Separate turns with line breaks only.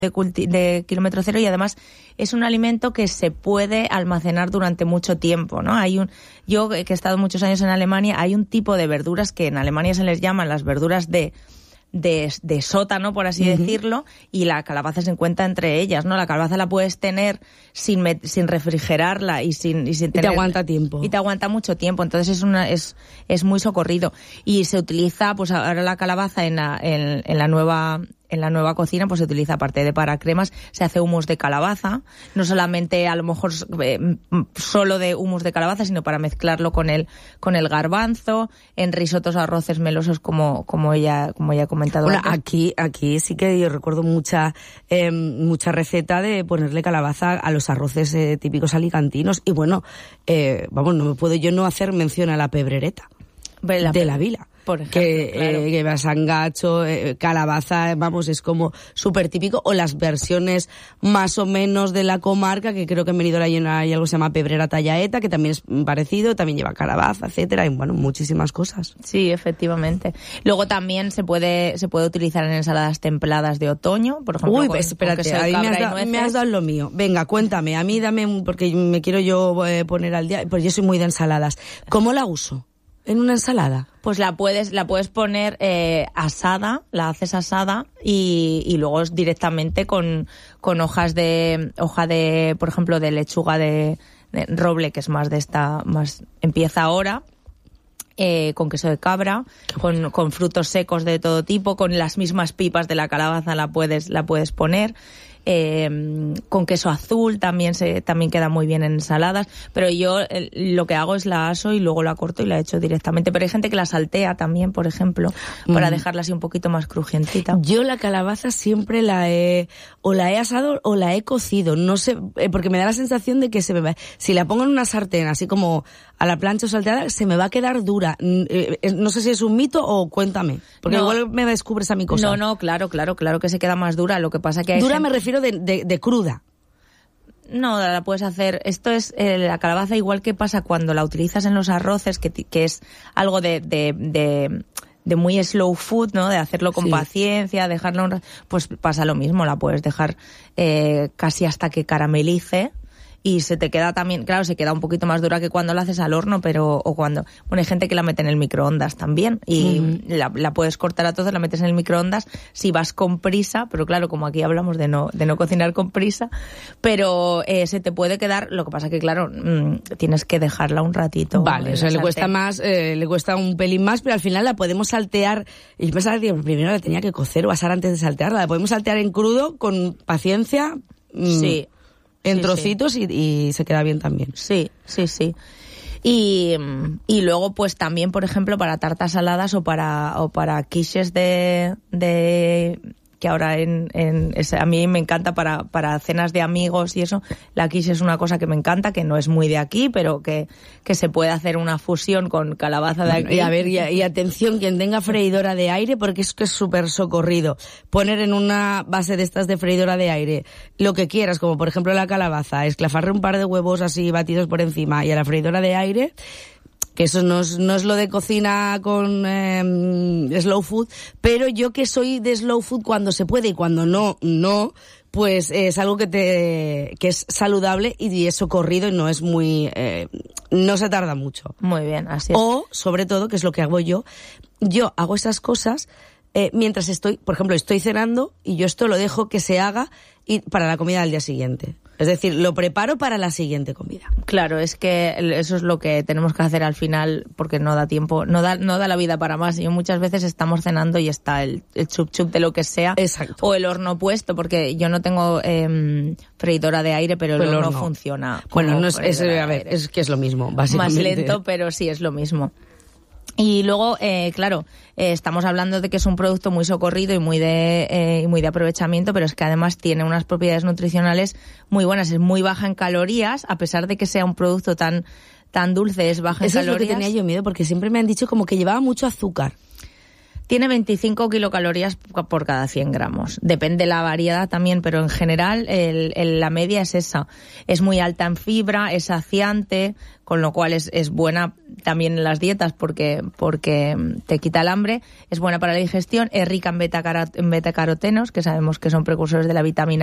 de kilómetro cero, y además es un alimento que se puede almacenar durante mucho tiempo, ¿no? Yo que he estado muchos años en Alemania, hay un tipo de verduras que en Alemania se les llaman las verduras de sótano, por así decirlo, y la calabaza se encuentra entre ellas, ¿no? La calabaza la puedes tener sin refrigerarla y sin tener,
te aguanta tiempo.
Y te aguanta mucho tiempo, entonces es muy socorrido. Y se utiliza, pues ahora la calabaza en la nueva cocina, pues se utiliza, aparte de para cremas, se hace hummus de calabaza, no solamente a lo mejor solo de hummus de calabaza, sino para mezclarlo con el garbanzo, en risotos, arroces melosos, como ella ha comentado.
Bueno, aquí sí que yo recuerdo mucha receta de ponerle calabaza a los arroces típicos alicantinos, y bueno, no me puedo yo no hacer mención a la pebrereta de la Vila.
Por ejemplo,
que va sangacho, calabaza, es como súper típico, o las versiones más o menos de la comarca, que creo que en Benidorm hay algo que se llama pebrera tallaeta, que también es parecido, también lleva calabaza, etcétera, y bueno, muchísimas cosas.
Sí, efectivamente. Luego también se puede utilizar en ensaladas templadas de otoño, por ejemplo.
Uy, espérate, ahí me has dado lo mío. Venga, cuéntame, a mí dame, porque me quiero yo poner al día, pues yo soy muy de ensaladas. ¿Cómo la uso en una ensalada?
Pues la puedes poner asada, la haces asada y luego directamente con hoja de, por ejemplo, de lechuga de roble, que es más empieza ahora, con queso de cabra, con frutos secos de todo tipo, con las mismas pipas de la calabaza la puedes poner. Con queso azul también queda muy bien en ensaladas, pero yo lo que hago es la aso y luego la corto y la echo directamente, pero hay gente que la saltea también, por ejemplo, para dejarla así un poquito más crujientita.
Yo la calabaza siempre la he asado o la he cocido, no sé, porque me da la sensación de que si la pongo en una sartén así como a la plancha o salteada, se me va a quedar dura. No sé si es un mito o cuéntame, porque igual me descubres a mi cosa.
No, claro que se queda más dura, lo que pasa que hay
dura, me refiero de cruda.
No, la puedes hacer. Esto es la calabaza, igual que pasa cuando la utilizas en los arroces, que es algo de muy slow food, ¿no? De hacerlo con paciencia, dejarlo pues pasa lo mismo, la puedes dejar casi hasta que caramelice. Y se te queda también, claro, se queda un poquito más dura que cuando la haces al horno, hay gente que la mete en el microondas también, y la puedes cortar a trozos, la metes en el microondas si vas con prisa, pero claro, como aquí hablamos de no cocinar con prisa, pero se te puede quedar, lo que pasa que claro, tienes que dejarla un ratito.
Vale, o sea, le cuesta un pelín más, pero al final la podemos saltear, y yo pensaba que primero la tenía que cocer o asar antes de saltearla, la podemos saltear en crudo con paciencia.
Sí.
En trocitos y se queda bien también.
Sí. Y luego pues también, por ejemplo, para tartas saladas o para quiches de que ahora a mí me encanta para cenas de amigos y eso. La quiche es una cosa que me encanta, que no es muy de aquí, pero que se puede hacer una fusión con calabaza de aquí.
Y a ver, y atención, quien tenga freidora de aire, porque es que es súper socorrido. Poner en una base de estas de freidora de aire lo que quieras, como por ejemplo la calabaza, esclafarle un par de huevos así batidos por encima y a la freidora de aire, que eso no es lo de cocina con slow food, pero yo que soy de slow food cuando se puede y cuando no, pues es algo que es saludable y es socorrido y no es muy, no se tarda mucho.
Muy bien, así es.
O, sobre todo, que es lo que hago yo hago esas cosas mientras estoy cenando, y yo esto lo dejo que se haga y para la comida del día siguiente. Es decir, lo preparo para la siguiente comida.
Claro, es que eso es lo que tenemos que hacer al final, porque no da tiempo, no da la vida para más. Y muchas veces estamos cenando y está el chup de lo que sea.
Exacto.
O el horno puesto, porque yo no tengo freidora de aire, pero el horno funciona.
Bueno, es que es lo mismo, básicamente.
Más lento, pero sí es lo mismo. Y luego, estamos hablando de que es un producto muy socorrido y muy de aprovechamiento, pero es que además tiene unas propiedades nutricionales muy buenas. Es muy baja en calorías, a pesar de que sea un producto tan dulce, es baja en calorías.
Eso es lo que tenía yo miedo, porque siempre me han dicho como que llevaba mucho azúcar.
Tiene 25 kilocalorías por cada 100 gramos. Depende la variedad también, pero en general la media es esa. Es muy alta en fibra, es saciante, con lo cual es buena también en las dietas porque te quita el hambre. Es buena para la digestión, es rica en betacarotenos, que sabemos que son precursores de la vitamina